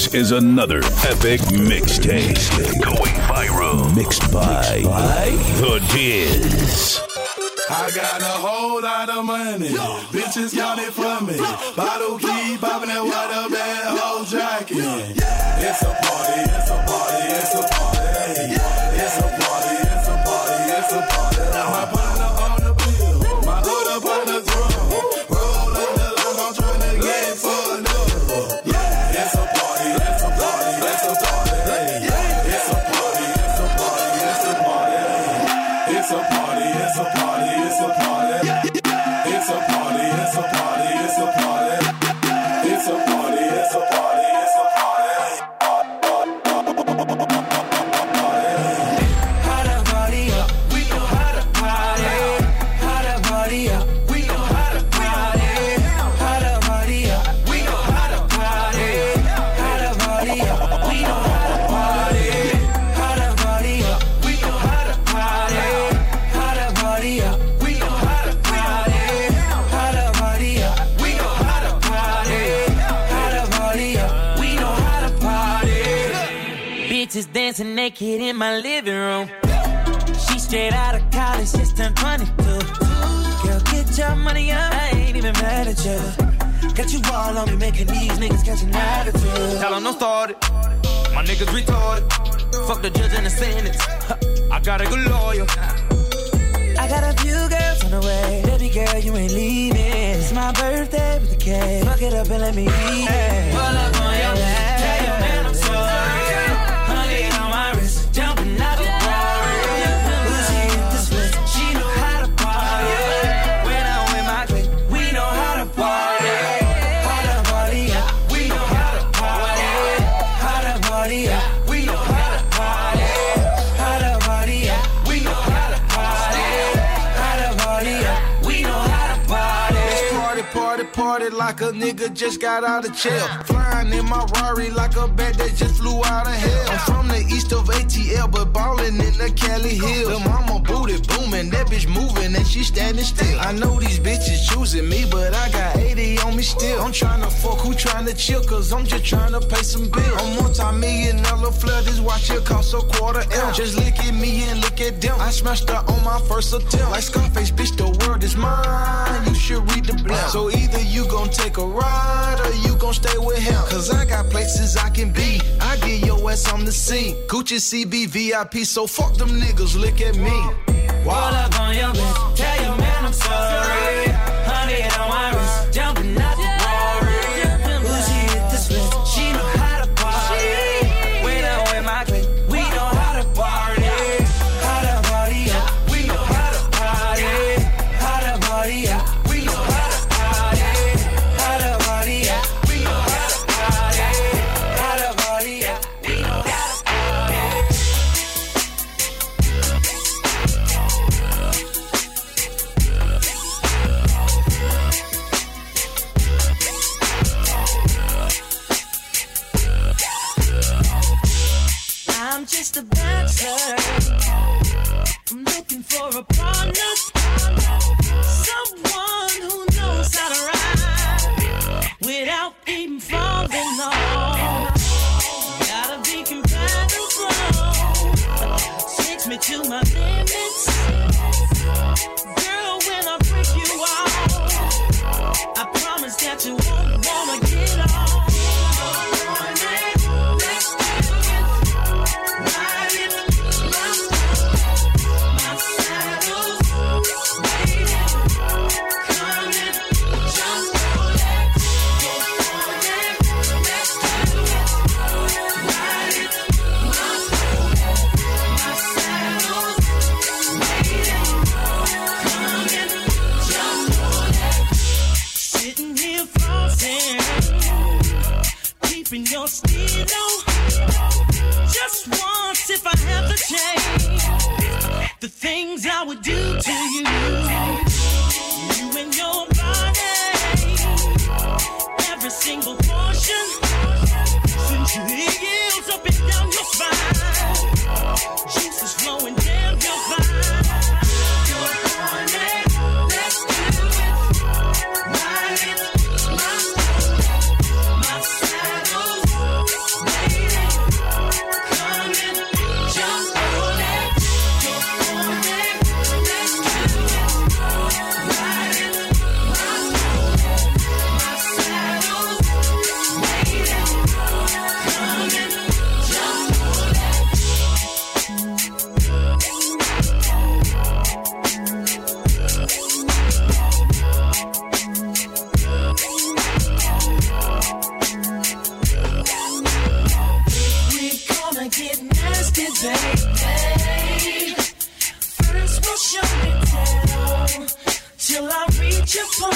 This is another epic mixtape going viral. Mixed by The Diz. I got a whole lot of money. Bitches count it for me. Bottle keep popping that water bad whole jacket. It's a party, it's a party, it's a party. It's a party, it's a party, it's a party. My partner on the bill, my other partner drum. Roll up the line, I'm trying to get fucked up. It's a party, it's a party, it's a party. It's a party, it's a party, it's a party. It's a party, it's a party, it's a party. It's a party, it's a party, it's a party. It's a party, it's a party, it's a party. How to party up, we know how to party. How to party up, we know how to party. How to party up, we know how to party. How to party up, we know how to party. How to party up, we know how to party. How to party up, we know how to party. How to party up, we know how to party. How to party up, we know how to party. Bitches dancing naked in my living room. She straight out of college, just turned 22. Girl, get your money up, I ain't even mad at you. Got you all on me, making these niggas catch an attitude. Tell them don't start it, my niggas retarded. Fuck the judge and the sentence, I got a good lawyer. I got a few girls on the way. Baby girl, you ain't leaving. It's my birthday with the cake. Fuck it up and let me eat it. Pull up on your back. Tell your man I'm sorry. Honey on my wrist. Jumping out the Rari. Lucy hit the switch. She know how to party. When I'm with my clique, we know how to party. How to party, yeah. We know how to party. How to party, yeah. We know how to party. How to party, yeah. We know how to party. We know how to party. It's party, party, party like a nigga just got out of jail. Flying in my Rari like a bat that just flew out of hell. I'm from the east of ATL, but ballin' in the Cali Hills. The mama booty booming, that bitch moving and she standing still. I know these bitches choosing me, but I got 80 on me still. I'm tryna fuck, who tryna chill, cause I'm just tryna pay some bills. I'm multi-million-dollar flood, this watch here cost a $250,000. Just look at me and look at them. I smashed her on my first attempt. Like Scarface, bitch, the world is mine. You should read the blunt. So either you gon' take a ride or you gon' stay with him. Cause I got places I can be. I get your ass on the scene. Gucci CB VIP, so fuck them niggas, look at me. Wow. Pull up on your bitch, tell your man I'm sorry. Honey on my wrist, jumping out the Rari. Lucy hit the switch, she know how to party. When I'm with my clique, we know how to party. How to party, yeah. We know how to party. How to party, yeah. We know how to party. How to party, yeah. We know how to party. How to party, yeah. We know how to party. I'm just a bachelor. I'm looking for a partner. Someone who knows how to ride without even falling off. Gotta be compatible. Takes me to my limits. Girl, when I break you off, I promise that you won't wanna get off. Your stilo. Just once, if I have the chance, the things I would do to you. You and your body, every single portion, since you yields up and down your spine, juices flowing down your spine. You're horny, let's do it. Ride it, my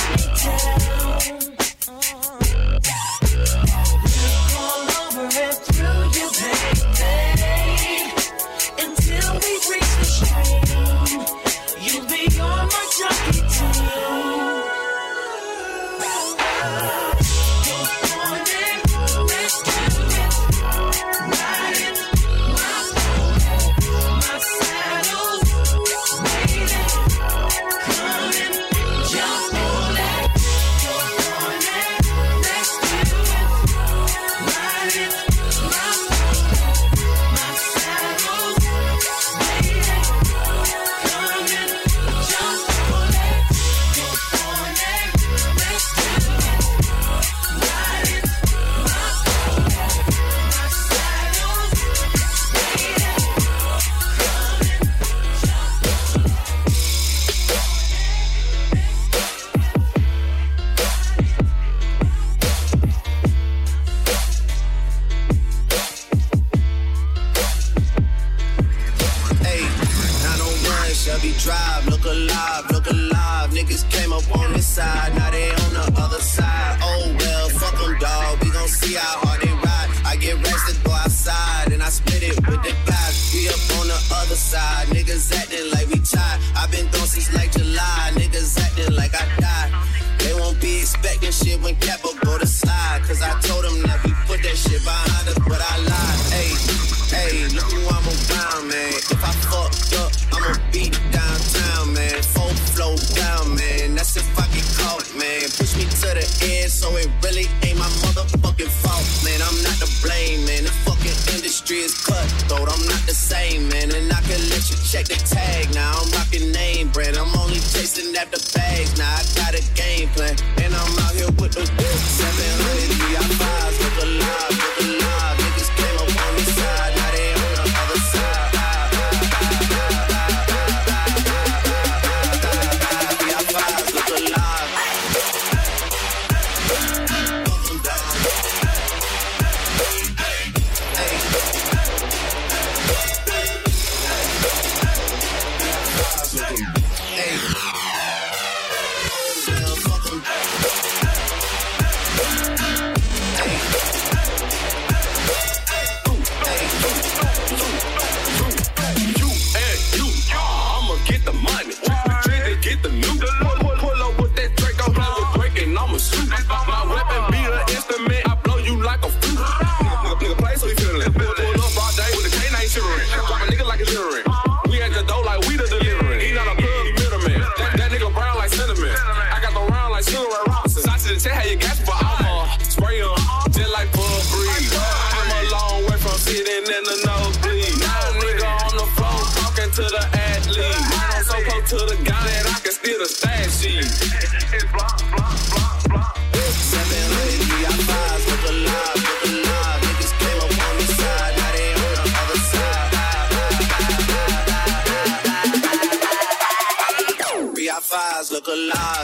Look alive.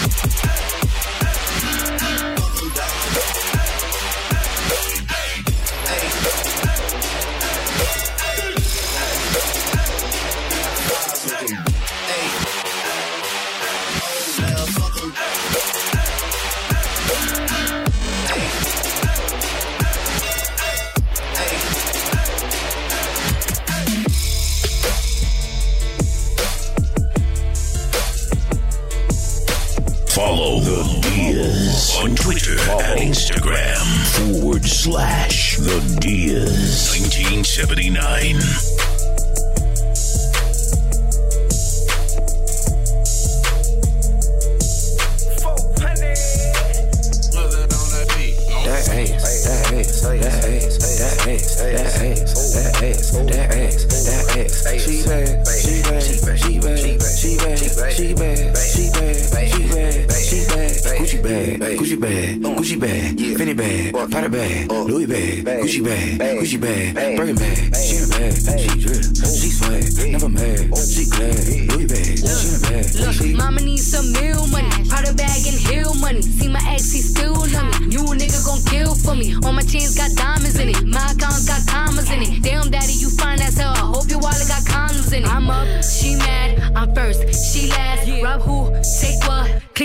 Follow The Diaz on Twitter and Instagram /The Diaz 1979. Gucci bag, Fendi bag, Prada bag, Louis bag, Gucci bag, Birkin bag, she in a bag, she drip, she swag, never mad, she glad, Louis bag, she in a bag. Look, mama needs some meal money, Prada bag and heel money. See my ex, he still love me. You a nigga gon' kill for me. All my chains got diamonds in it, my account got commas in it. Damn, daddy, you fine as hell. I hope your wallet got condoms in it. I'm up, she mad, I'm first, she last. Rob who, take what, click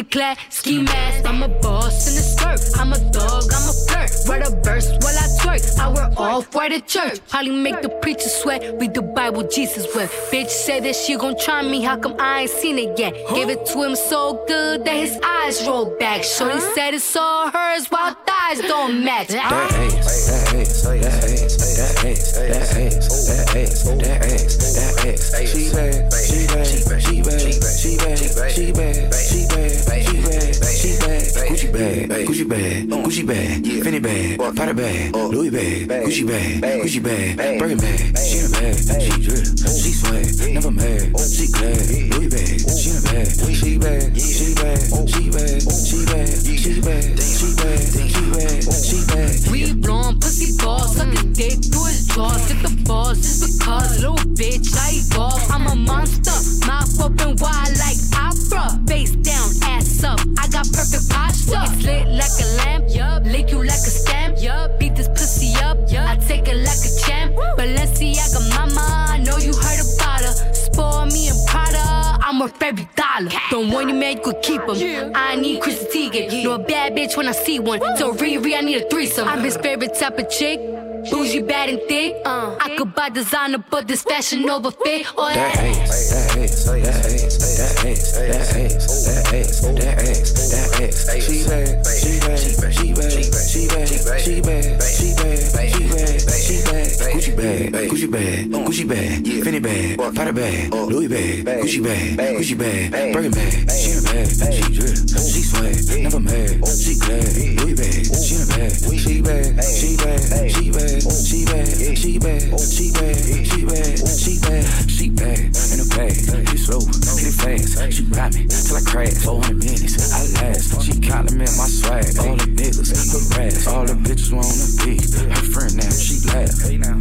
clad, ski mask. I'm a boss in a skirt. I'm a dog, I'm a flirt. Write a verse while I twerk. I wear off-white at church. Probably make the preacher sweat. Read the Bible, Jesus wept. Bitch said that she gon' try me. How come I ain't seen it yet? Gave it to him so good that his eyes rolled back. Shorty said it's all hers while thighs don't match. That ass, that ass, that ass, that ass, that ass, that ass, that ass, that ass. She bad, she bad, she bad, she bad, she bad, she bad, she bad, she bad. Gucci bag, Gucci bag, Gucci bag, Fendi bag, Prada bag, Louis bag, Gucci bag, Gucci bag, Birkin bag. She in a bag, she drip, she swag, never mad, she glad. Louis bag, she in a bag, she bad, she bad, she bad, she bad, she bad, she bad, she bad, she bad. We blowin' pussy balls, suck his dick through his drawers. Hit the balls just because, little bitch, I evolve. I'm a monster, mouth open wide like opera. Face down, ass up, I got perfect posture. It's lit like a lamp, yup. Lick you like a stamp, yup. Beat this pussy up, yup. I take it like a champ. Balenciaga mama, I know you heard about her. Spoil me and Prada, I'm worth every dollar. Don't want you man, you could keep them. I need Chrissy Teigen, know a bad bitch when I see one. So Riri, I need a threesome. I'm his favorite type of chick. Bougie, bad and thick. I could buy designer, but this fashion over fit. Or that ass, that ass, that ass, that ass, that ass, that ass, that ass, that ass. She bad, she bad, she bad, she bad, she bad, she bad, she bad, she bad. Gucci bag, Gucci bag, Gucci bag, Fendi bag, Prada bag, Louis bag, Gucci bag, Gucci bag, Birkin bag. She in a bag, she drip, she swag, never mad, she glad. Louis bag, she in a bag, she bad, she bad, she bad. She bad, she bad, she bad, she bad, she bad, she bad in a bag. She slow, she fast. She ride me till I crash. 400 minutes, I last. She compliment my swag. All the niggas harass. All the bitches wanna be her friend now. She laugh.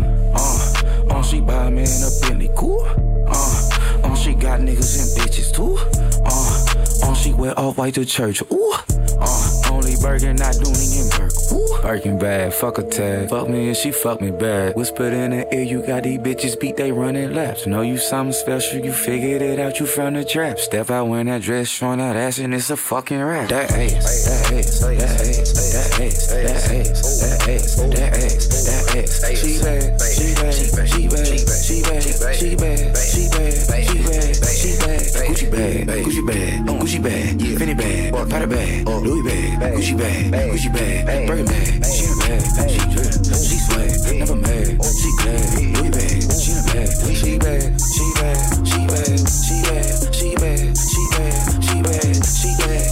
She buy me in a Bentley cool. She got niggas and bitches too. She wear all white to church. Ooh. Only Birkin, not Dooney and Burke. Birkin bad, fuck a tag. Fuck me and she fuck me bad. Whispered in the ear, you got these bitches beat, they running laps. Know you something special, you figured it out, you from the trap. Step out when that dress, showing that ass, and it's a fucking rap. That ass, that ass, that ass, that ass, that ass, that ass, that ass, that ass. She bad, she bad, she bad, she bad, she bad, she bad, she bad, she bad, she bad. Gucci bag, Gucci bag, Gucci bag, Fendi bag, Prada bag, Louis bag, Gucci bag, Gucci bag, Birkin bag. She in a bag, she drip, she swag, never mad, she glad. Louis bag, she in a bag, she bad, she bad, she bad, she bad, she bad, she bad, she bad, she bad.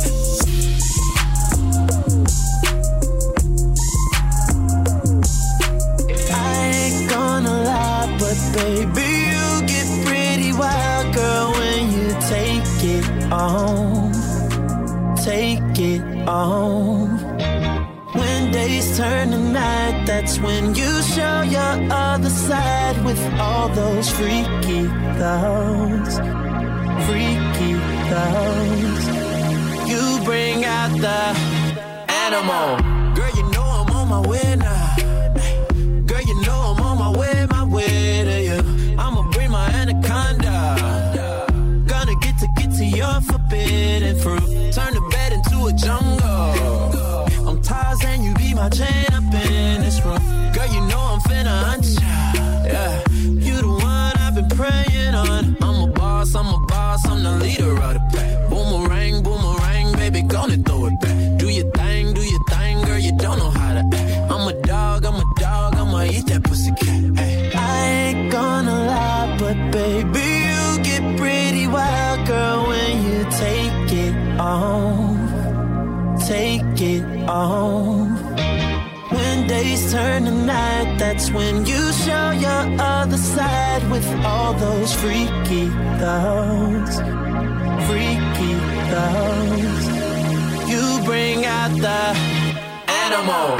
I ain't gonna lie, but baby, you get pretty wild, girl, when you take it on, take it on. When days turn to night, that's when you show your other side with all those freaky thoughts, freaky thoughts. You bring out the animal. Girl, you know I'm on my way now. Girl, you know I'm on my way to you. I'ma bring my anaconda. Gonna get to your forbidden fruit. Turn the bed into a jungle. I'm Tarzan, you be my chain up in this room. Girl, you know I'm finna hunt ya. Yeah, you the one I've been praying on. I'm a boss, I'm the leader of the pack. Boomerang, boomerang, baby, gonna throw it back. Do your thing, girl, you don't know how to act. I'm a dog, I'ma eat that pussy cat. Ay. I ain't gonna lie, but baby, you get pretty wild, girl, when you take it on, take it on. When days turn to night, that's when you show your other side with all those freaky thoughts, freaky thoughts. You bring out the animal.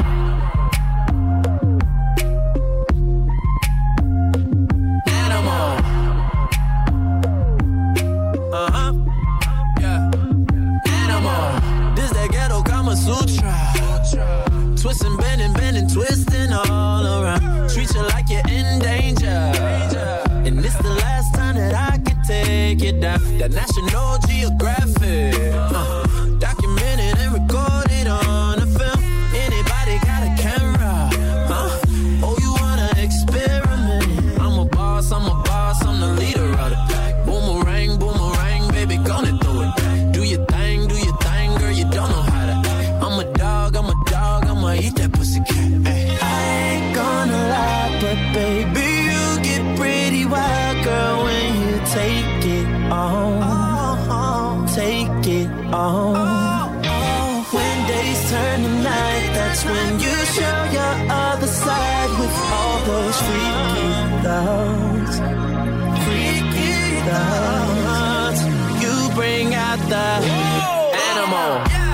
Animal. Yeah. Animal. This that ghetto Kama Sutra. Twisting, bending, twisting all around. Treat you like you're in danger. And this the last time that I can take you down. That National Geographic That's when you show your other side with all those freaky thoughts. Freaky thoughts. You bring out the animal.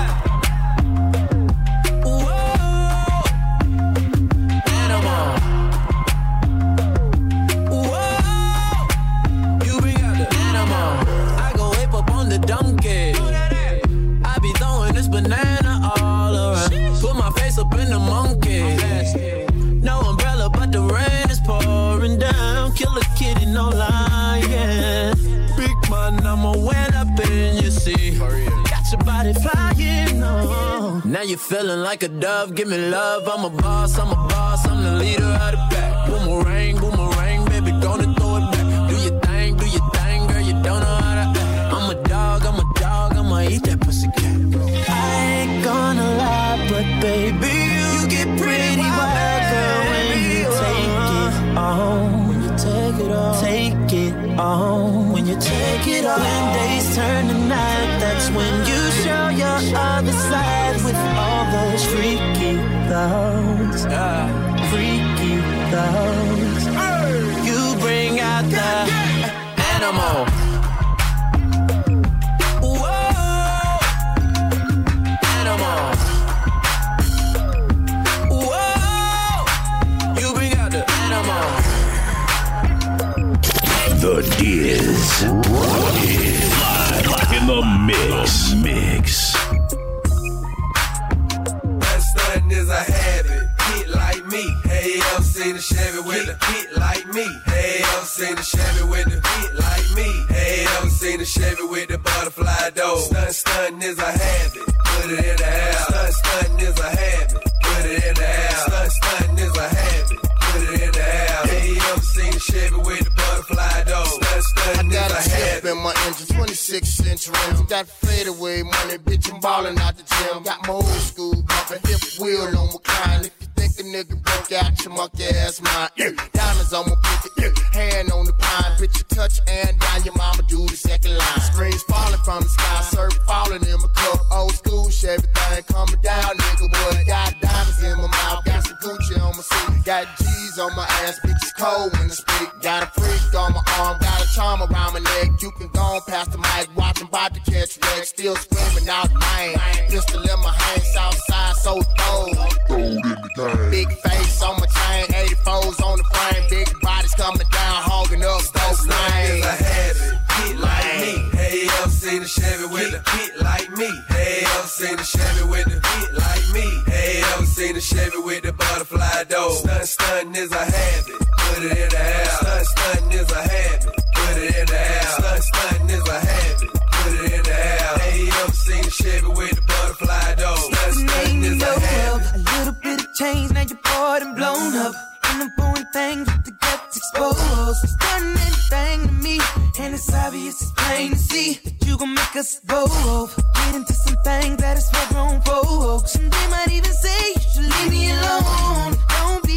Donkey, I be throwing this banana all around. Put my face up in the monkey. No umbrella, but the rain is pouring down. Kill a kitty, no lying. Big man, I'ma wet up in your sea. Got your body flying, no. Now you feeling like a dove, give me love. I'm a boss, I'm the leader of the pack. Boomerang, boomerang, baby, gonna throw it back. Do your thing, girl, you don't know how to act. I'm a dog, I'ma eat that pussy cat. I ain't gonna lie, but baby, you get pretty wild, girl, when you take it on. When you take it on. Take it on. When you take it on. When days turn to night, that's when you show your other side with all those freaky thoughts. Freaky thoughts. You bring out the animal. The Diz. Live in the mix. That stunting is a habit. Hit like me. Hey, I'm seen the Chevy with a hit like me. Hey, I'm seen the Chevy with the hit like me. Hey, I'm seen the Chevy with the butterfly door. Stunting is a habit. Put it in the air. Stunting is a habit. Put it in the air. Stunting is a habit. Put it in the air. Hey, I'm seen the Chevy with the butterfly door. I got a step in my engine, 26-inch rims. Got fadeaway money, bitch, I'm ballin' out the gym. Got my old school bumpin', hip wheel on recline. If you think a nigga broke out, your monkey ass mine. Diamonds on my pinky, hand on the pine. Bitch, you touch and down, your mama do the second line. Screens falling from the sky, surf falling in my cup. Old school, everything coming down, nigga. What? Got diamonds in my mouth, got some Gucci on my seat. Got G's on my ass, bitch, it's cold when I speak. Got a freak on my arm, got a charm around my neck. You can go on past the mic, watch them about to catch wreck. Still screaming out mine. Pistol in my hand, south side, so cold. Big face on my chain, 84s on the frame. Big bodies coming down, hogging up stove lane. Is a habit, hit like me. Hey, I'm seen the Chevy with a hit like me. Hey, I'm seen the Chevy with the hit like me. Hey, I'm seen the Chevy with the butterfly door. Stunting is a habit. Put it in the air. Stunting is a habit. Put it in the air. Stunting is a habit. Put it in the air. Hey, I'm seen the Chevy with the butterfly door. Stunting is a habit. A little bit of change, now you're bored and blown up. And I'm pouring things with the guts exposed. Stunning anything to me, and it's obvious, it's plain to see that you gon' make us both get into some things that is for grown folks. And they might even say you should leave me alone. Don't be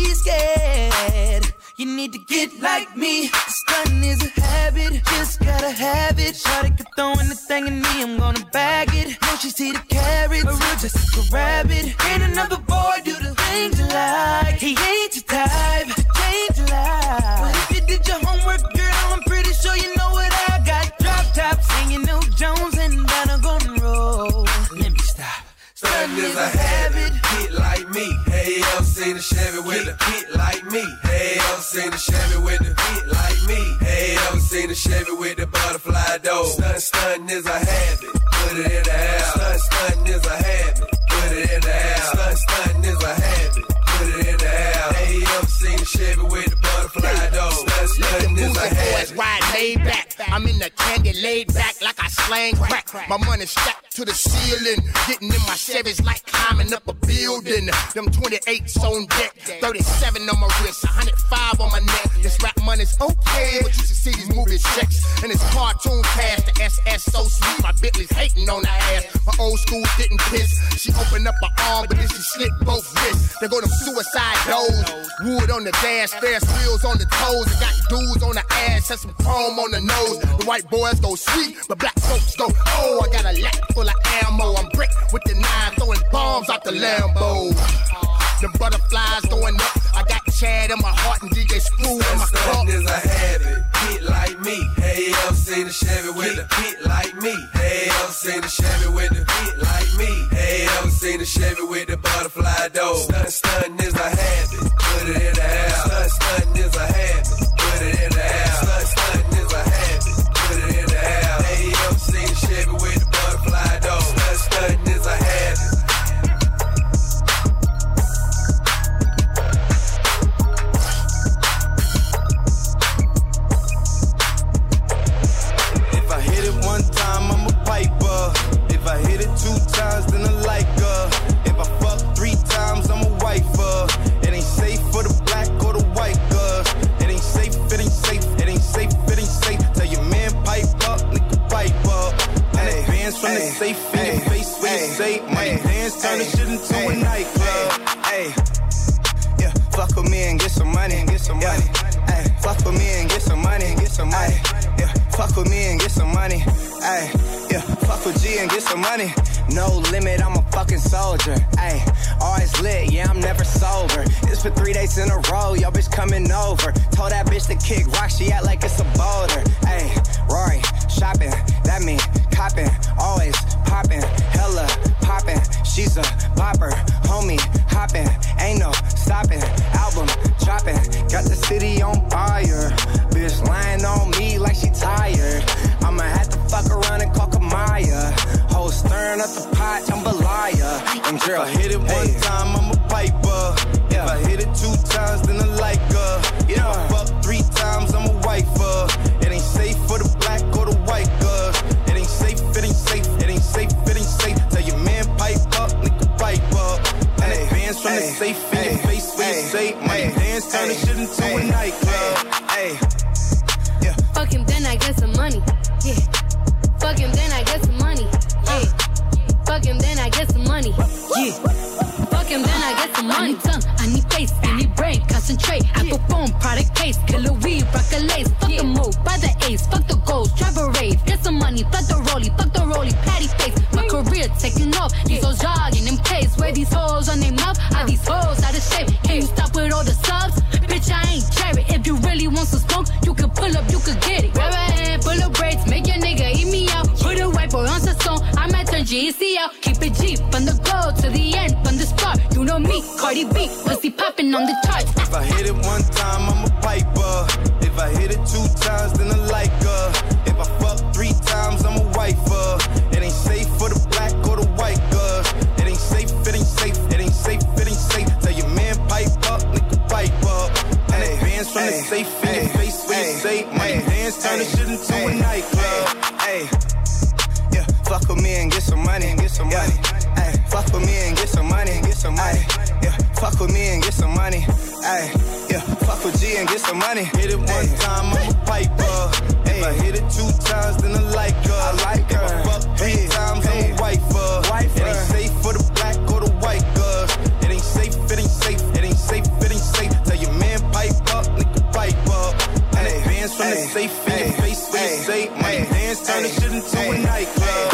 scared. You need to get like me. Stunning is a habit, just gotta have it. Shawty could throw anything in me, I'm gonna bag it. No, she see the carrots, but real just like a rabbit. Ain't another boy do the things you like. He ain't your type to change your life. But if you did your homework, girl, I'm pretty sure you know what I got. Drop top, singing New Jones and down a golden road. Let me stop. Stunting is a habit, hit like me. Hey, I'm seen the Chevy with a hit like me. Hey, I'm seen the Chevy with the hit like me. Hey, I'm seen the Chevy with the butterfly door. Stunting is a habit, put it in the air. Stunting is a habit, put it in the air. Stunting is a habit, put it in the air. Hey, I'm seen the Chevy with the butterfly door. Stunting is a habit. Ride laid back. I'm in the candy laid back like I slang crack. My money strapped to the ceiling. Getting in my Chevys like climbing up a building. Them 28s on deck, 37 on my wrist, 105 on my neck. This rap money's okay, but you should see these movie checks. And it's cartoon cash, the SS so sweet. My Bentley's hating on her ass. My old school didn't piss. She opened up her arm, but then she slit both wrists. They go them suicide doors. Wood on the dash, Ferris wheels on the toes. They got dudes on the ass, and some chrome on the nose. The white boys go sweet, but black folks go, oh, I got a lap full of ammo. I'm brick with the 9, throwing bombs out the Lambo. The butterflies going up. I got Chad in my heart and DJ Screw in my cup. Is a habit, hit like me. Hey, ever seen a Chevy with a hit like me? Hey, ever seen a Chevy with a hit like me? Hey, ever seen a Chevy with the butterfly door? Stunt is a habit, put it in the house. Stunt is a habit, put it in the house. Stunt is a habit, put it in the house. Hey, ever seen a Chevy with the butterfly door? Stunt is a habit. One time, I'm a piper. If I hit it 2 times, then I like her. If I fuck 3 times, I'm a wifer. It ain't safe for the black or the white girl. It ain't safe, it ain't safe, it ain't safe, it ain't safe. Tell your man pipe up, nigga pipe up. And advance from the safe in your face when you say money dance, turn the shit into a nightclub. Hey, yeah, fuck with me and get some money, get some money. Hey, fuck with me and get some money, get some money. Yeah, fuck with me and get some money. Ay, yeah, fuck with G and get some money. No limit, I'm a fucking soldier. Ay, always lit, yeah, I'm never sober. It's for 3 days in a row, yo bitch coming over. Told that bitch to kick rock, she act like it's a boulder. Ay, Rory, shopping, that mean copping, always popping, hella popping. She's a bopper, homie, hopping, ain't no stopping. Album dropping, got the city on fire. Bitch lying on me like she tired. I'ma have to fuck around and call Kamaya. Whole stirring up the pot, jambalaya. And if I hit it one time, I'm a piper. Yeah. If I hit it 2 times, then I like her. If I fuck 3 times, I'm a wifer. It ain't safe for the black or the white girl. It ain't safe, it ain't safe, it ain't safe, it ain't safe. Tell your man pipe up, nigga pipe up. And advance from the safe in your face when you say money dance, turn the shit into a nightclub. Hey, yeah. Fuck him, then I get some money. Yeah. Fuck him, then I get some money. Yeah. Fuck him, then I get some money. Yeah. Fuck him, then I get some money. I need tongue, I need face, I need brain, concentrate. I perform product case, killer weed, rock a lace. Fuck the move, buy the ace, fuck the goals, drive a rave. Get some money, fuck the rollie, patty face. My career taking off, these hoes jogging in place. Where these hoes on their mouth, are these hoes out of shape? Can you stop with all the subs? Bitch, I ain't cherry. If you really want some smoke, you can pull up, you can get it. Grab a hand, pull up braids, make your nigga eat me out. Put a white boy on the song, I might turn GEC out. Keep it G, from the go to the end, from the start. You know me, Cardi B, pussy popping on the charts. If I hit it 1 time, I'm a piper. If I hit it 2 times, then I like her. If I fuck 3 times, I'm a wifer. It ain't safe for the black or the white girl. It ain't safe, it ain't safe, it ain't safe, it ain't safe. Tell your man pipe up, nigga pipe up. And advance from the safe in your face when you say money dance, turn the shit into a nightclub. Hey, yeah, fuck with me and get some money, get some money. Hey, fuck with me and get some money, get some money. Yeah, fuck with me and get some money. Hey, yeah, fuck with G and get some money. Hit it 1 time, I'm a piper. If I hit it 2 times, then I like her. I like her. If I fuck 3 times, I'm a wifer. It ain't safe for the black or the white girl. It ain't safe, it ain't safe, it ain't safe, it ain't safe. Tell your man pipe up, nigga pipe up. And advance from the safe in your face when you say money dance, turn the shit into a nightclub.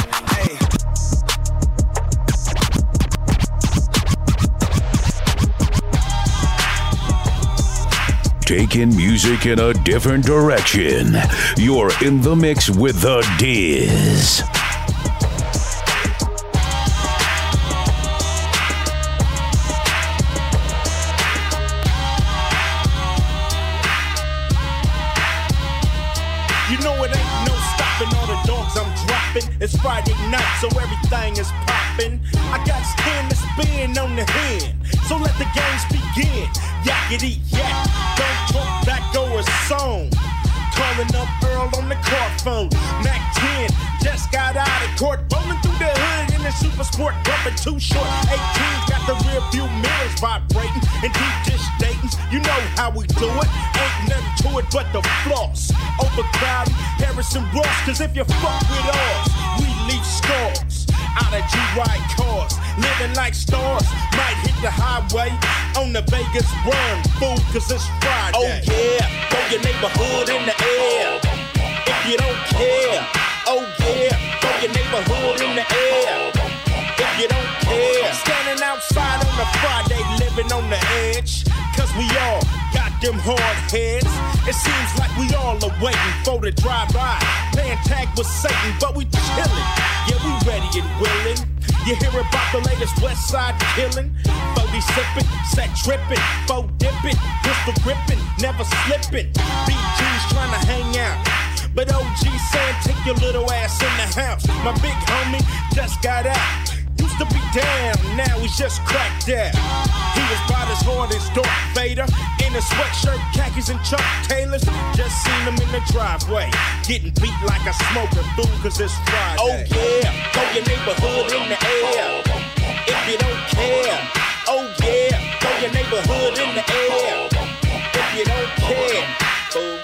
Taking music in a different direction. You're in the mix with The Diz. You know it ain't no stopping all the dogs I'm dropping. It's Friday night, so everything is popping. I got stand to spin on the hand, so let the games begin. Yakety yak, don't talk back, go a song. Calling up Earl on the car phone. Mac 10 just got out of court, rolling through the hood in the super sport, bumping too short. 18's got the rear view mirrors vibrating and deep dish datings. You know how we do it, ain't nothing to it but the floss. Overcrowding Harrison Ross, cause if you fuck with ours, we leave scars. Out of G-Ride cars, living like stars. Might hit the highway on the Vegas run, fool, cause it's Friday. Oh yeah, throw your neighborhood in the air. If you don't care, oh yeah, throw your neighborhood in the air. If you don't care, standing outside on a Friday, living living on the edge, cause we all got them hard heads. It seems like we all are waiting for the drive-by, playing tag with Satan, but we chillin'. Yeah, we ready and willing. You hear about the latest West Side killing? 40 sippin', set trippin', 4 dippin', pistol grippin', never slippin'. BG's tryna hang out, but OG saying take your little ass in the house. My big homie just got out. Used to be down, now he's just cracked out. He was about as hard as Darth Vader, in a sweatshirt, khakis, and Chuck Taylors. Just seen him in the driveway, getting beat like a smoker, fool, cause it's Friday. Oh yeah, throw your neighborhood in the air, if you don't care. Oh yeah, throw your neighborhood in the air, if you don't care, fool.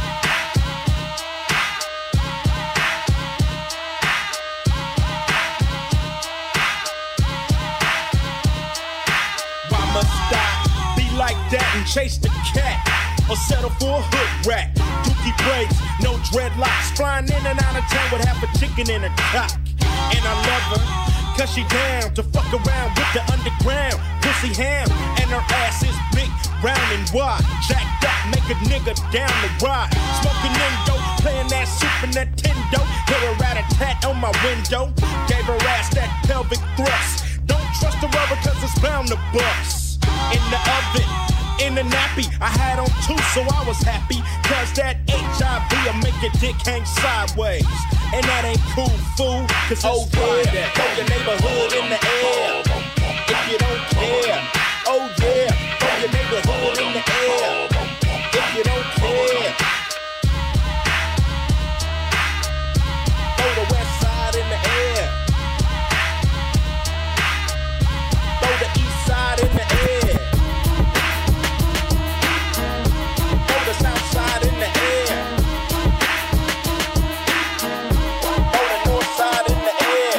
Like that and chase the cat, or settle for a hood rat. Dookie braids, no dreadlocks, flying in and out of town with half a chicken in her cock. And I love her, cause she down to fuck around with the underground pussy ham, and her ass is big, round and wide. Jacked up, make a nigga down the ride. Smoking Indo, playing that Super Nintendo. Hear her rat-a-tat on my window. Gave her ass that pelvic thrust. Don't trust the rubber cause it's bound to bust. In the oven, in the nappy, I had on 2, so I was happy. Cause that HIV'll make your dick hang sideways. And that ain't cool, fool, cause it's Friday. Throw your neighborhood in the air, if you don't care. Oh yeah, throw your neighborhood in the air, if you don't care. Throw the west side in the air, throw the east side in the air. Southside in the air, throw the north side in the air.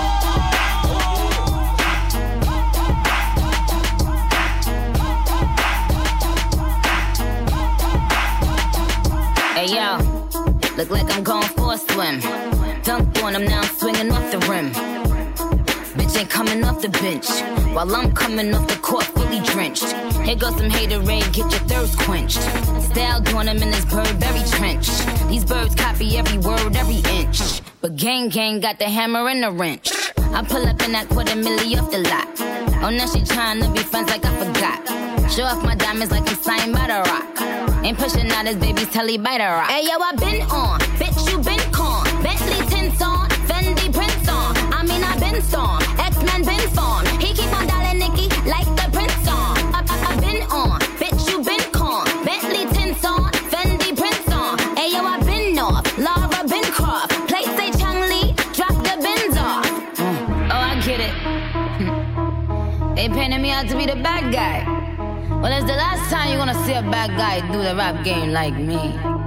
Hey yo, look like I'm going for a swim. Dunked on him, now I'm swinging off the rim. Bitch ain't coming off the bench, while I'm coming off the court fully drenched. Here goes some haterade, get your thirst quenched. Style doing them in this Burberry trench. These birds copy every word, every inch. But gang got the hammer and the wrench. I pull up in that $250,000 off the lot. Oh, now she tryna be friends like I forgot. Show off my diamonds like I'm signed by the Rock. Ain't pushing out his baby's telly by the Rock. Hey yo, I been on, bitch you been con. Bentley tints on, Fendi prints on. I mean I been storm, X-Men been formed. He keep on dialing Nicki like the Prince on. I been on, bitch you been con. Bentley tints on, Fendi prints on. Hey yo, I been off, Laura been Croft. Play say Chang Lee, drop the bins off. Oh I get it. They painted me out to be the bad guy. Well, it's the last time you're gonna see a bad guy do the rap game like me.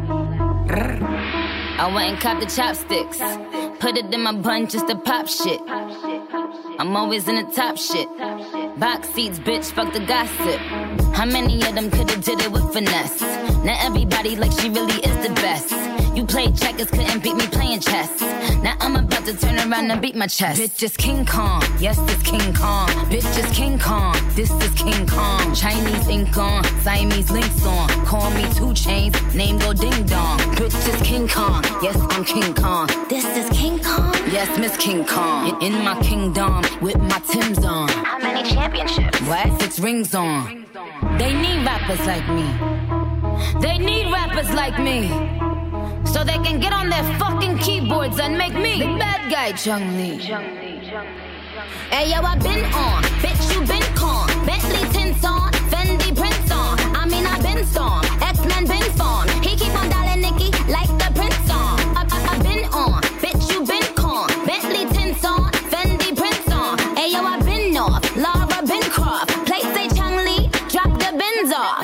I went and copped the chopsticks, put it in my bun just to pop shit. I'm always in the top shit. Box seats, bitch, fuck the gossip. How many of them could've did it with finesse? Now everybody like she really is the best. You played checkers, couldn't beat me playing chess. Now I'm about to turn around and beat my chest. Bitch is King Kong, yes it's King Kong. Bitch is King Kong, this is King Kong. Chinese ink on, Siamese links on. Call me 2 Chainz, name go ding dong. Bitch is King Kong, yes I'm King Kong. This is King Kong, yes Miss King Kong. In my kingdom, with my Timbs on. How many championships? What? 6 rings on. They need rappers like me. They need rappers like me. So they can get on their fucking keyboards and make me the bad guy, Chung Lee. Hey yo, I been on, bitch you been con. Bentley tints on, Fendi prints on. I mean I been storm, X-Men been formed. He keep on dialing Nicki like the Prince on. I been on, bitch you been con. Bentley tints on, Fendi prints on. Hey yo, I been off, Laura been Croft. Play say Chang Lee, drop the bins off.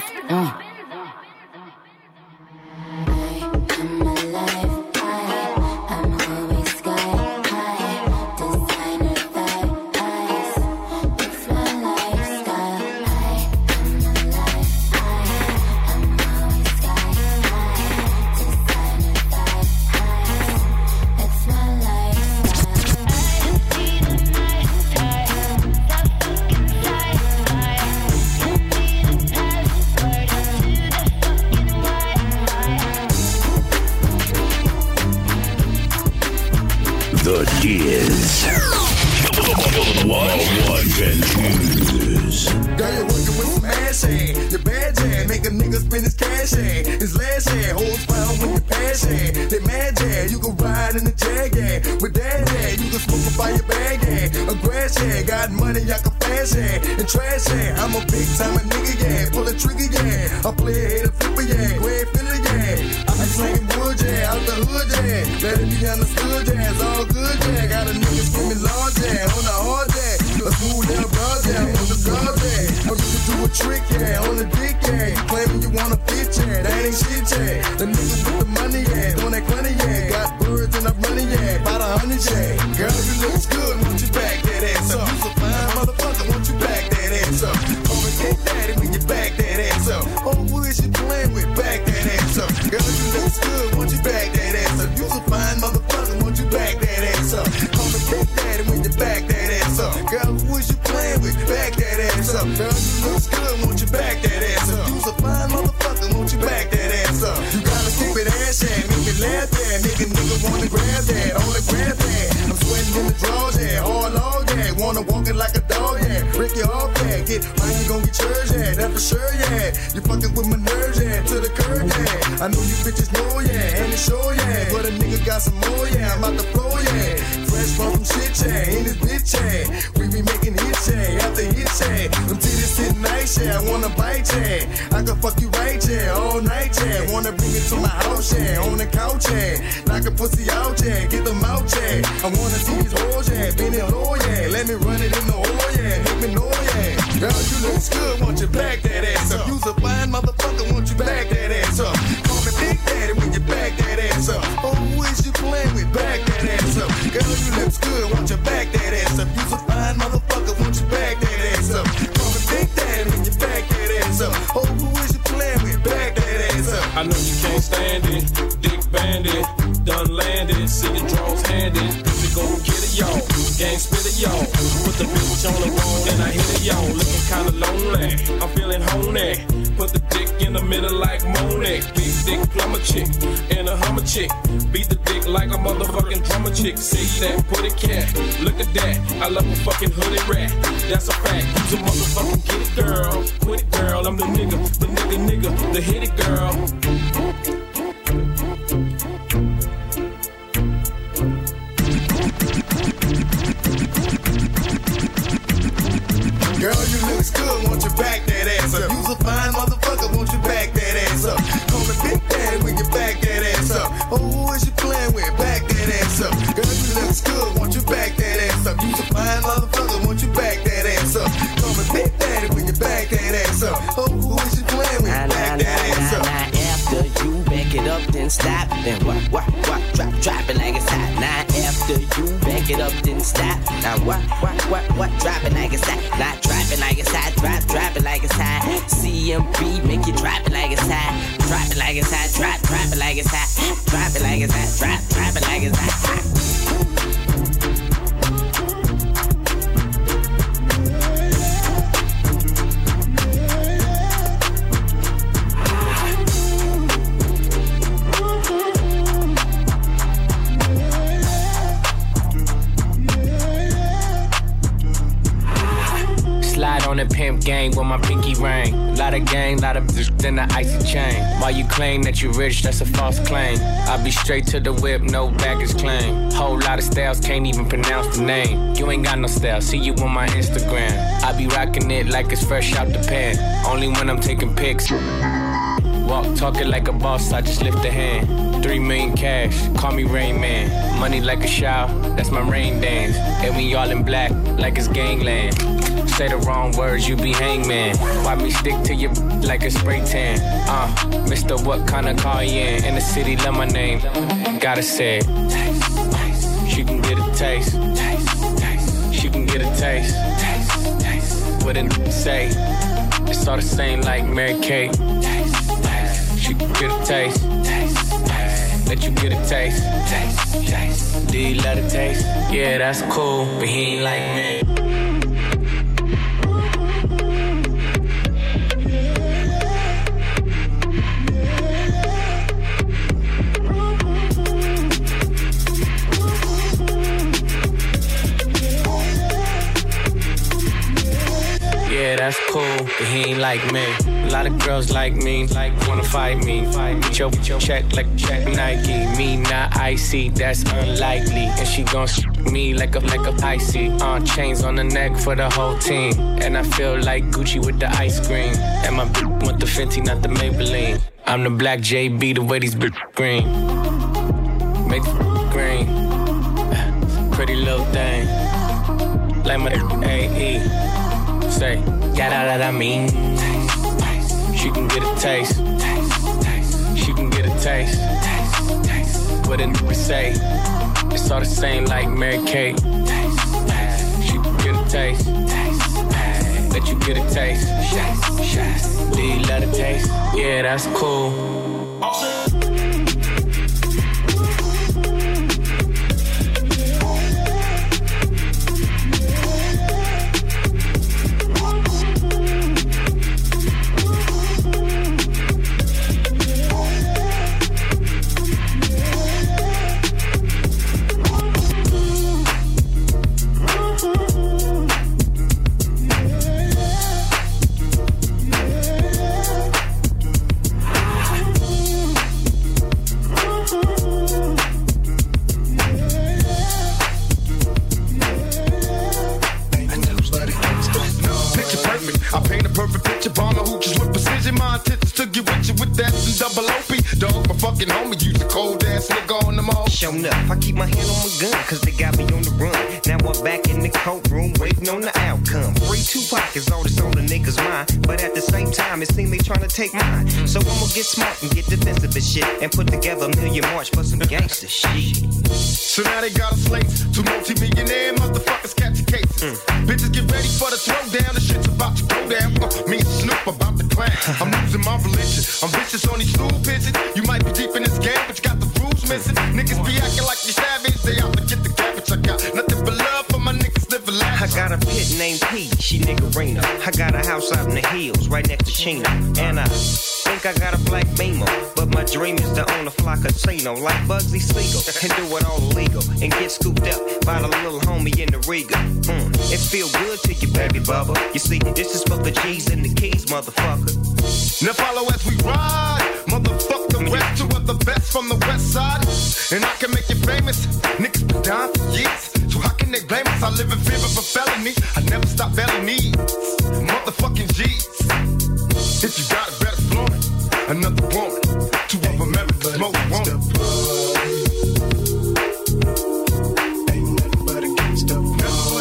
pick and choose. Girl, you're working with some ass hand. Your bad jam, make a nigga spend his cash hand. His last hand, hoes found when you pass hand. They mad jam, you can ride in the Jag hand. With that hand, you can smoke up by your bag hand. A grass hand, got money, I can fast hand. And trash hand, I'm a big time nigga, yeah. Pull a trigger, yeah. I play a hater flipper, yeah. Go ahead, fill it, yeah. I be slanging wood, yeah. Out the hood, yeah. Let it be understood, yeah. It's all good, yeah. Got a nigga screaming large, yeah. On the hard, yeah. A smooth down broad, yeah. On the guard, yeah. Or you can do a trick, yeah. On the dick, yeah. Claiming you wanna fit, yeah. That ain't shit, yeah. The nigga with the money, yeah. Doing that plenty, yeah. Got birds and I'm running, yeah. About 100, yeah. Girl, you look good, won't you back that ass up? You's a fine motherfucker, won't you back that ass up? Call me Big Daddy when you back that ass up. Oh, who is you playing with? Back that ass up. Girl, you look good, won't you back that ass up? You's a fine motherfucker, won't you back that ass up? Call me Big Daddy when you back that ass up. Girl, who is you playing with? Back that ass up. Girl, you look good, won't you back that ass up? You's a fine motherfucker, won't you back that ass up? You gotta stick with ass and make me laugh that. Make a nigga wanna grab that, on the grab that. I'm sweating in the drawers, yeah, all log, yeah. Wanna walk it like a dog, yeah. Break your off, yeah. Get mine, you gon' get yours, yeah. That's for sure, yeah. You fucking with my nerves, yeah. To the curb, yeah. I know you bitches know, yeah. And it's sure, yeah. But a nigga got some more, yeah. I'm out the floor, yeah. Fresh from shit, yeah. In this bitch, yeah. We be making hits, yeah. After hits, yeah. Them titties sit nice, yeah. I wanna bite, yeah. I can fuck you right, yeah. All night, yeah. Wanna bring it to my house, yeah. On the couch, yeah. Knock a pussy out, yeah. Get them out, yeah. I wanna see these hoes, yeah. Bend it low, yeah. Let me run it in the hole, yeah. Make me know, yeah. Girl, you look good, won't you back that ass up? You's a fine motherfucker, won't you back that ass up? Call me Big Daddy when you back that ass up. Oh, who is you playing with? Back that ass up. Girl, you look good, won't you back that ass up? You's a fine motherfucker, won't you back that ass up? Call me Big Daddy when you back that ass up. Oh, who is you playing with? Back that ass up. I know you can't stand it, Dick Bandit, done landed, city draws handed. Pussy gon' get it, y'all. Gang spit it, y'all. Put the bitch on the wall and I hit it, y'all. Looking kinda lonely, I'm feeling honey. Put the dick in the middle like Monet. Big dick plumber chick and a Hummer chick. Beat the dick like a motherfucking drummer chick. Say that, put it cat. Look at that, I love a fucking hooded rat. That's a fact, you's a motherfucking get it girl. Quit it girl, I'm the nigga, the hit it girl. Girl, you looks good, won't you back that ass up? You's a fine motherfucker, won't you back that ass up? Call me Big Daddy when you back that ass up. Oh, who is you playing with? Back that ass up. Girl, you looks good, won't you back that ass up? You's a fine motherfucker, won't you back that ass up? Call me Big Daddy when you back that ass up. Oh, who is you playing with? Back that ass up. After you back it up, then stop. Then what, drop it like it's hot. Now after you back it up, then stop. Now what, drop it like it's hot. Not drop it like it's hot, drop it like it's hot. CMB, make you drop it like it's hot. Drop it like it's hot, drop it like it's hot. Drop it like it's hot, drop it like it's hot. On the pimp gang with my pinky ring. Lot of gang, lot of bitch in the icy chain. While you claim that you rich, that's a false claim. I be straight to the whip, no baggage claim. Whole lot of styles, can't even pronounce the name. You ain't got no style, see you on my Instagram. I be rocking it like it's fresh out the pan. Only when I'm taking pics. Walk talking like a boss, I just lift a hand. 3 million cash, call me Rain Man. Money like a shower, that's my rain dance. And we all in black, like it's gangland. Say the wrong words, you be hangman. Why me stick to you like a spray tan? Mister, what kind of car you in the city, love my name. Gotta say it. She can get a taste. She can get a taste. What it say? It's all the same like Mary Kate. She can get a taste. Let you get a taste. Do you love the taste? Yeah, that's cool, but he ain't like me. yeah, that's cool, but he ain't like me. A lot of girls like me, like wanna fight me. Get your check like Nike. Me not icy, that's unlikely. And she gon' me like a icy. Chains on the neck for the whole team. And I feel like Gucci with the ice cream. And my bitch want the Fenty, not the Maybelline. I'm the black JB, the way these bitch green. Make green. Pretty little thing. Like my AE. Say, got out that I mean. She can get a taste. She can get a taste. What a nigga say. It's all the same like Mary Kate. She can get a taste. Let you get a taste. Do you love the taste? Yeah, that's cool. Enough. I keep my hand on my gun, cause they got me on the run. Now I'm back in the courtroom, waiting on the outcome. Free Tupac is all that's on the niggas' mind. But at the same time, it seems they tryna take mine. So I'm gonna get smart and get defensive and shit. And put together a million march for some gangster shit. So now they got us slates. 2 multi-millionaire motherfuckers catching cases. Bitches get ready for the throwdown. The shit's about to go down. Me and Snoop about to clan. I'm losing my religion. I'm vicious on these stool pigeons. You might be deep in this game, but you got the rules missing. Niggas be acting like you savage. They out to get the cabbage. I got nothing but love for my niggas living life. I got a pit named P, she niggerina. I got a house out in the hills, right next to Chino. And I think I got a black Beamer, but my dream is to own a fly casino like Bugsy Siegel and do it all illegal and get scooped up by the little homie in the Riga. It feel good to you, baby bubba. You see, this is for the G's and the keys, motherfucker. Now follow as we ride, motherfuck the rest. 2 of the best from the west side, and I can make you famous. Niggas been down for years, so how can they blame us? I live in fear of a felony. I never stop belly needs, motherfucking G's. If you got it, better flaunt it. Another woman, 2 of America's most wanted. Ain't nothing but a gangsta boy.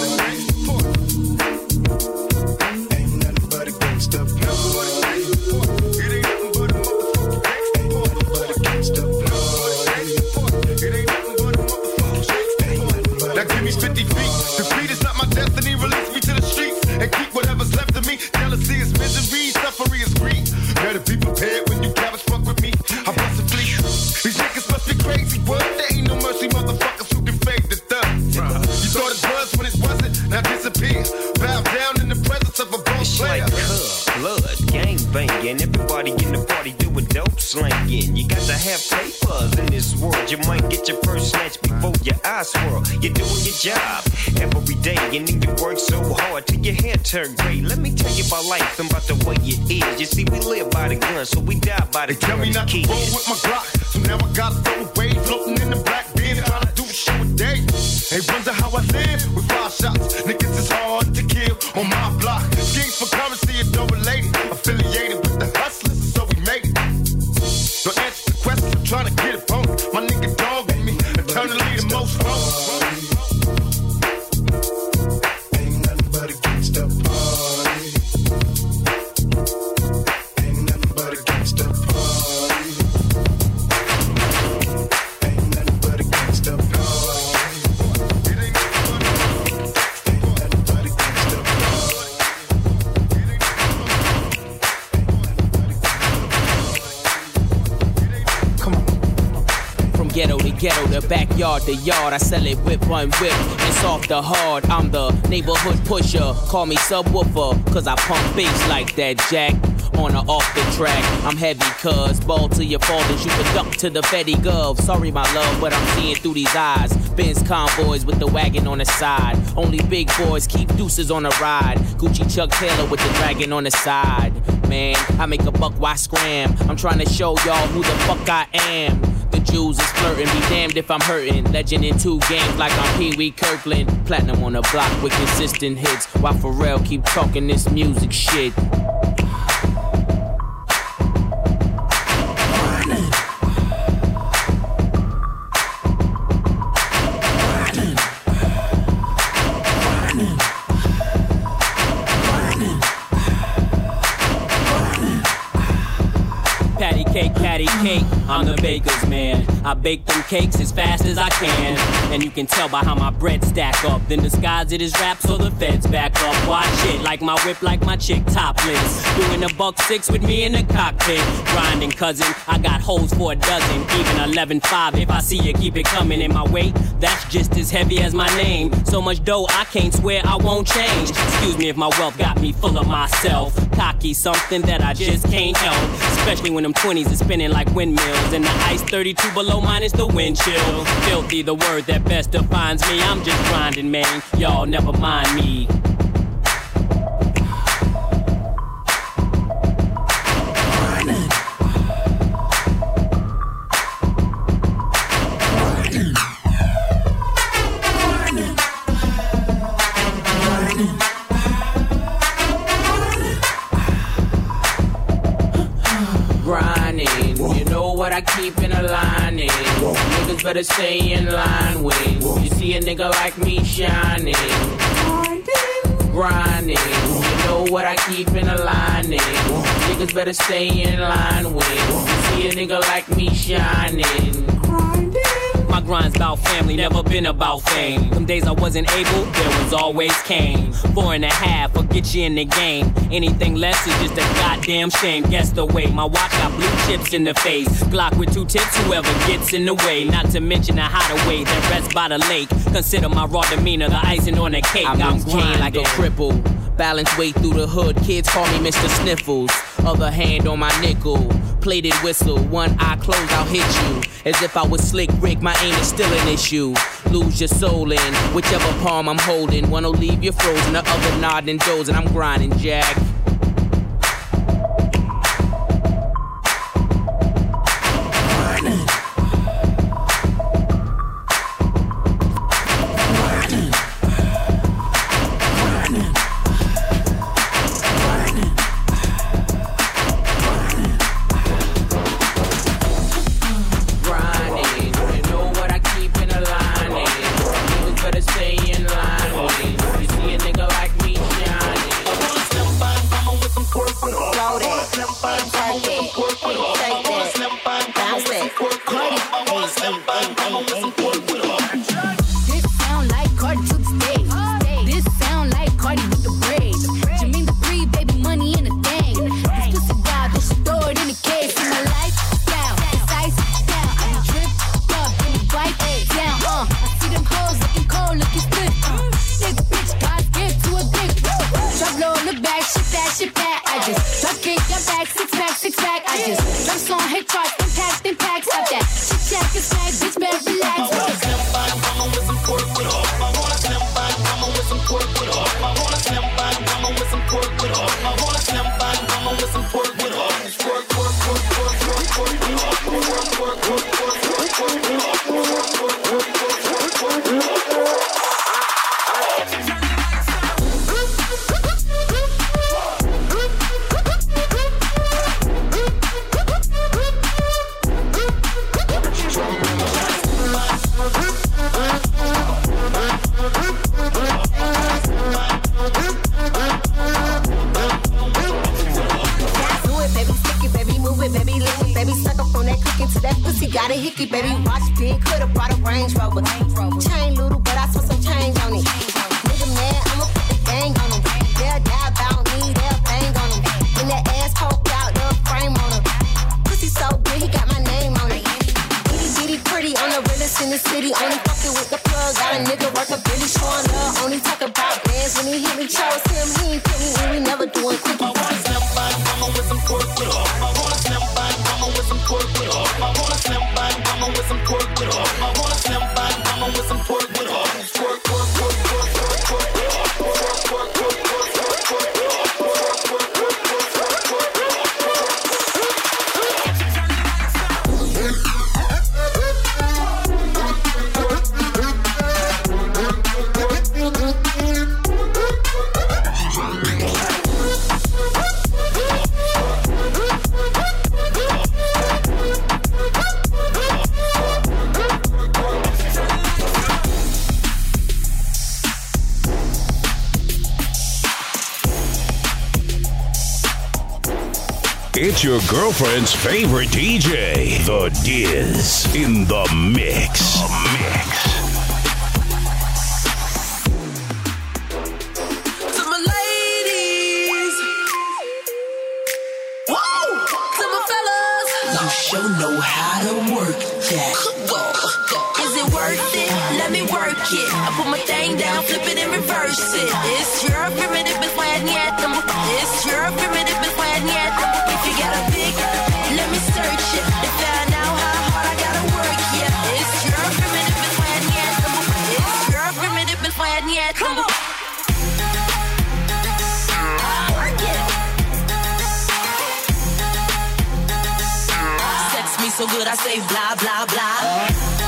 Ain't nothing but a gangsta boy. It ain't nothing but a motherfucking gangsta boy. It ain't nothing but a motherfucking. Now give me 50 feet. Defeat is not my destiny. Release me to the streets and keep whatever's left of me. Jealousy is misery, suffering is greed. Better be prepared when you cabbage fuck with me. I bust a fleet. These niggas must be crazy. What? There ain't no mercy, motherfuckers who can fake the thug. You thought it was when it wasn't. Now disappear. Bow down in the presence of a boss player. It's like blood, gang banging. Everybody in the party doing dope slanging. You got to have papers in this world. You might get your first snatch before your eyes swirl. You're doing your job every day, and then you work so hard till your hair turn gray. Let me tell you about life and about the way it is. You see, we live by the gun, so we die by the gun. Tell me not to roll with my Glock, so now I gotta throw away. Floating in the black bin, trying to do a show a day. They wonder how I live with 5 shots. Niggas is hard to kill on my block. Schemes for currency is no related. Affiliated with the hustlers, so we made it. Don't answer the question, I'm trying to get it on. My nigga dog with me, eternally the most wrong. Ain't nothing but a gangsta party. Ain't nothing but a gangsta party. Ain't nothing but a gangsta party. It ain't nothing but a gangsta party. Ghetto to ghetto, the backyard to yard. I sell it whip on whip, it's off the hard. I'm the neighborhood pusher, call me subwoofer, cause I pump bass like that, Jack. on or off the track. I'm heavy, cuz ball to your fathers, you can duck to the Fetty Gov. Sorry, my love, but I'm seeing through these eyes. Benz convoys with the wagon on the side. Only big boys keep deuces on the ride. Gucci Chuck Taylor with the dragon on the side. Man, I make a buck, why scram? I'm trying to show y'all who the fuck I am. The Jews is flirting, be damned if I'm hurting. Legend in 2 games like I'm Pee Wee Kirkland. Platinum on the block with consistent hits, while Pharrell keep talking this music shit. Patty cake, I'm the baker's man. I bake them cakes as fast as I can. And you can tell by how my bread stack up. Then disguise it as rap so the feds back up. Watch it, like my whip, like my chick topless. Doing a $1.6 with me in the cockpit. Grinding, cousin, I got hoes for a dozen. Even 11.5, if I see you, keep it coming. In my weight, that's just as heavy as my name. So much dough, I can't swear I won't change. Excuse me if my wealth got me full of myself. Cocky, something that I just can't help. Especially when them 20s are spinning like windmills. And the ice 32 below minus the wind chill. Filthy, the word that best defines me. I'm just grinding, man. Y'all never mind me. What I keep in a line in. Niggas better stay in line with. You see a nigga like me shining, grinding. You know what I keep in a line in. Niggas better stay in line with. You see a nigga like me shining. My grind's about family, never been about fame. Them days I wasn't able, there was always Kane. 4.5 will get you in the game. Anything less is just a goddamn shame. Guess the way, my watch got blue chips in the face. Glock with 2 tips, whoever gets in the way. Not to mention the hideaway that rests by the lake. Consider my raw demeanor the icing on the cake. I'm grinding like a cripple. Balance way through the hood, kids call me Mr. Sniffles. Other hand on my nickel, plated whistle. One eye closed, I'll hit you. As if I was Slick Rick, my aim is still an issue. Lose your soul in whichever palm I'm holding. One'll leave you frozen, the other nodding dozing. I'm grinding, Jack. It's your girlfriend's favorite DJ, The Diz, in the mix. To my ladies, whoa, to my fellas, you sure know how to work that. Is it worth it? Let me work it. I put my thing down, flip it and reverse it. It's your primitive and flat yet. It's your primitive and flat yet. If you got a big, let me search it to find out how hard I gotta work. Yeah, it's your primitive and flat yet. It's your primitive and flat yet. Come on. Work it. Sex me so good I say blah blah blah.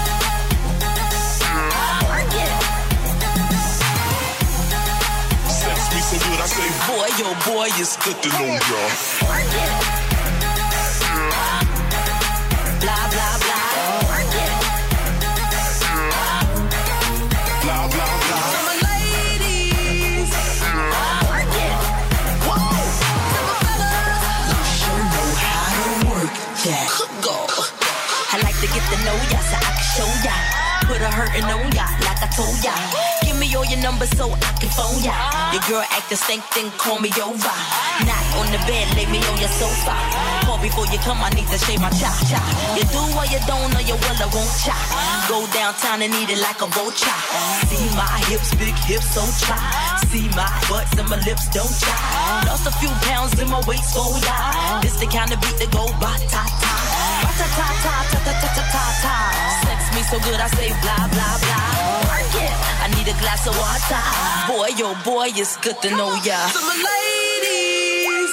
So good, I say, boy, yo, boy, it's good to know y'all. Work it. Blah, blah, blah. Work it. Blah, blah, blah. To my ladies. Work it. Whoa. To my fellas. You sure know how to work that. Go. I like to get to know ya so I can show ya. Put a hurtin' on ya like I told ya. Give me all your numbers so I can phone ya. Your girl act the stink, then call me over. Not on the bed, lay me on your sofa. Call before you come, I need to shave my cha-cha. You do or you don't, or you will or won't cha. Go downtown and eat it like a vulture. See my hips, big hips, so try. See my butts and my lips, don't try. Lost a few pounds in my waist, oh yeah. This the kind of beat that go ba-ta-ta. Ba-ta-ta-ta-ta-ta-ta-ta-ta. Sex me so good, I say blah, blah, blah. Work it. I need a glass of water. Boy, yo, boy, it's good to know ya. To my ladies.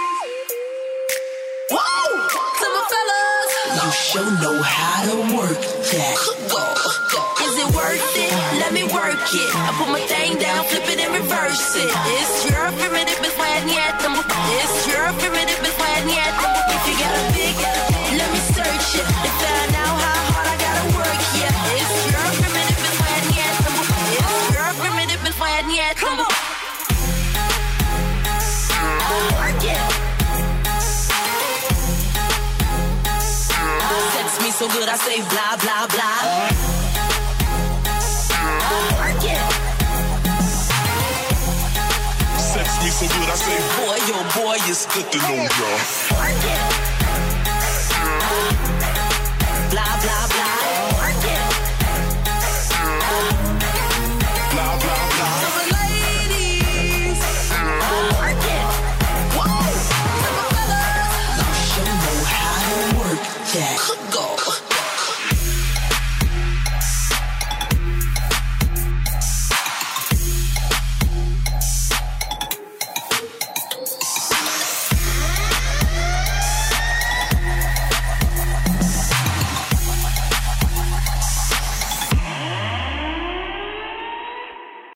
Whoa. To my fellas. You sure know how to work that. Is it worth it? Let me work it. I put my thing down, flip it and reverse it. It's your primitive and flat yet. It's your primitive and flat yet. If you got a big, let me search it to find out how hard I gotta work. Yeah, it's your primitive and flat yet. It's your primitive and flat yet. Come on. Work it. Sex me so good I say blah blah blah. Work it. Sex me so good I say, boy, yo, boy, it's good to know y'all. Work it. Blah blah